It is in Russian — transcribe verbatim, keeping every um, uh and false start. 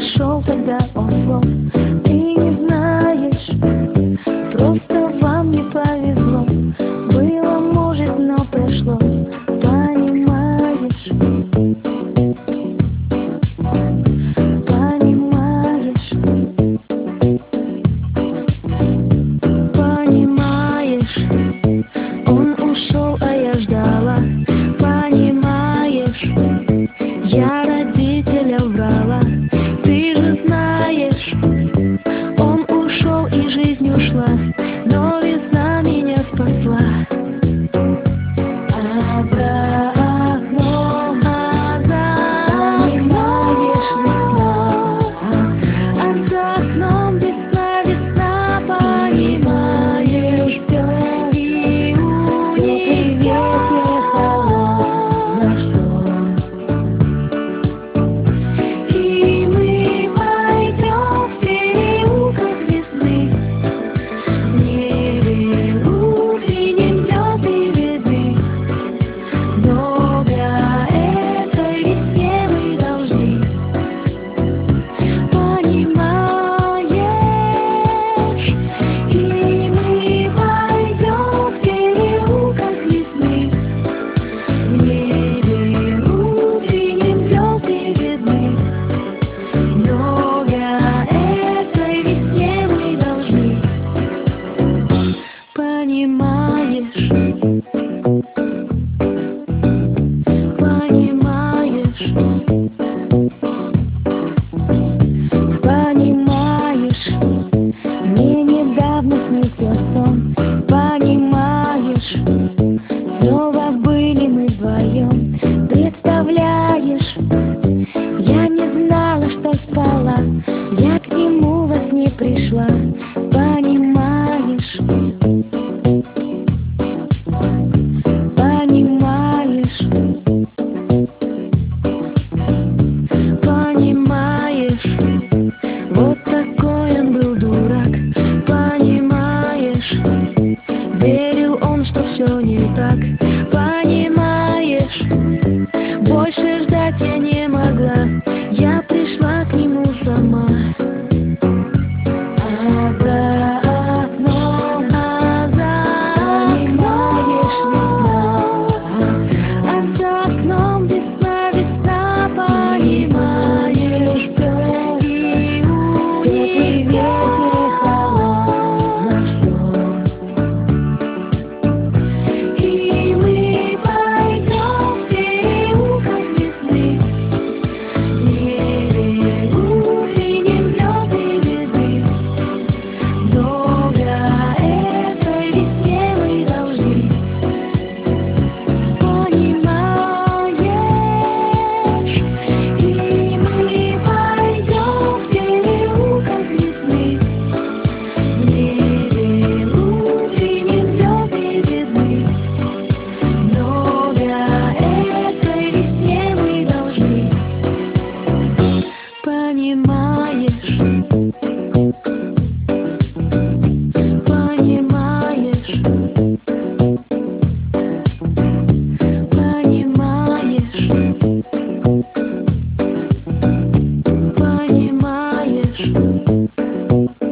нашел тогда он слов. Ты не знаешь, просто вам не повезло. Было, может, но прошло, понимаешь? Понимаешь? Понимаешь? Он ушел, а я ждала. Понимаешь? Я родителя врала. Ты же знаешь, он ушел и жизнь ушла, но весна меня спасла. А за окном, а за понимаешь, весна, а за окном весна, весна, понимаешь, и унесет холодный сон. И мы пойдем в переулках весны, в небе утренним звезды видны. Много этой весне мы должны. Понимаешь? И мы пойдем в переулках весны, в небе утренним звезды видны. Много этой весне мы должны. Понимаешь? Понимаешь? Понимаешь? Мне недавно снился сон. Понимаешь? Снова были мы вдвоем. Представляешь? Я не знала, что спала. Я к нему во сне пришла. Понимаешь? Понимаешь? Понимаешь? Вот такой он был дурак. Понимаешь? Верил он, что все не так. Понимаешь? Больше ждать я не могла. Я пришла к нему сама. А за окном, а за понимаешь, весна, а за окном весна, весна, понимаешь, и унесет холодный сон. И мы пойдем в переулках весны, в небе утренним звезды видны. Много этой весне мы должны. Понимаешь? И мы пойдем в переулках весны, в небе утренним звезды видны. Много этой весне мы должны. Понимаешь? Понимаешь? Понимаешь? Понимаешь?